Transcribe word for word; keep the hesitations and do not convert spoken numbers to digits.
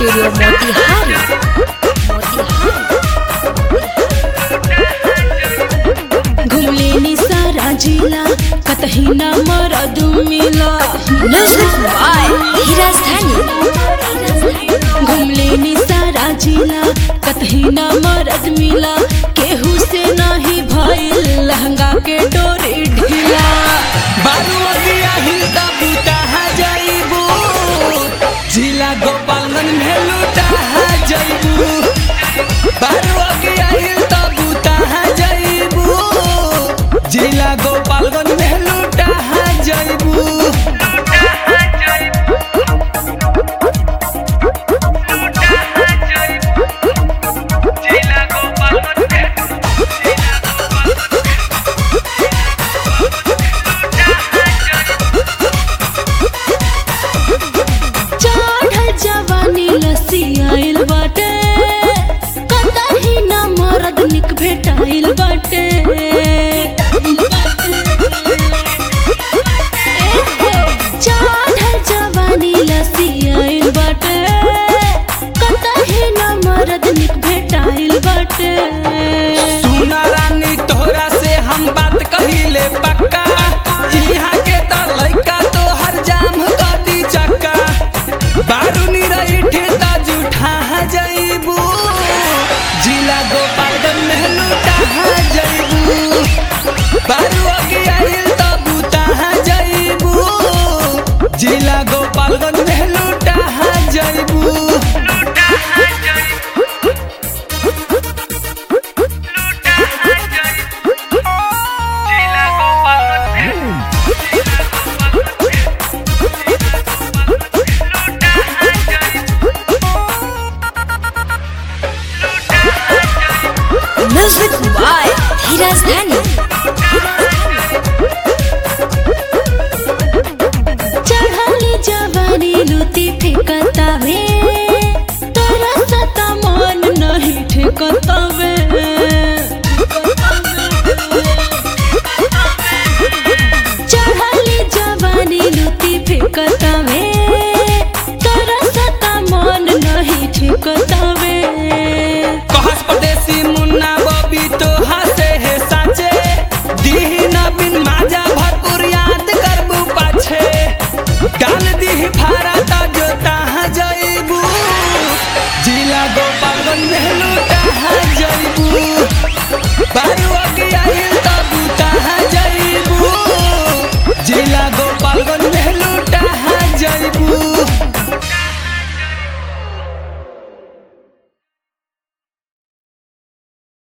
Studio Motihari. घुमलेनी सारा जिला कतही ना मरद मिला। म्यूजिक बाय राजधानी। घुमलेनी सारा जिला कतही ना मरद मिला। केहू से नहीं भइल लहंगा के डोरी ढीला। बारुअगिया हिलता बूटा जाइबू जिला गोपालगंज में लूटा जाइबू। बारुअगिया हिलता बूटा जाइबू जिला गोपालगंज में लूटा जाइबू। निक भेटाइल बाटे चढ़ल जवानी लसियाइल बाटे। कतही न मरद निक भेटाइल बाटे। सुना रानी तोहरा से हम बात कहिले पक्का। यहाँ के त लइका तो हर जाम कदी चक्का। बारूनी रही ठेता जूठा जाइबू जिला गोपालगंज में लूटा जाइबू। बारुअगिया हिलता बूटा जाइबू जिला गोपालगंज में लूटा जाइबू। म्यूजिक बाय राजधानी। चढ़ली जवानी लूटी फेंकतावे तोरा सता मन नहीं ठेकतावे। चढ़ली जवानी लूटी फेंकतावे तोरा सता मन नहीं ठेकतावे। कहस परदेसी मुन्ना बबी तो हंसे है साचे। दीही नबीन माजा भरपूर याद करबू पाछे। डाल दीही फारा ता जोता जाइबू जिला गोपालगंज में लूटा जाइबू। बारुअगिया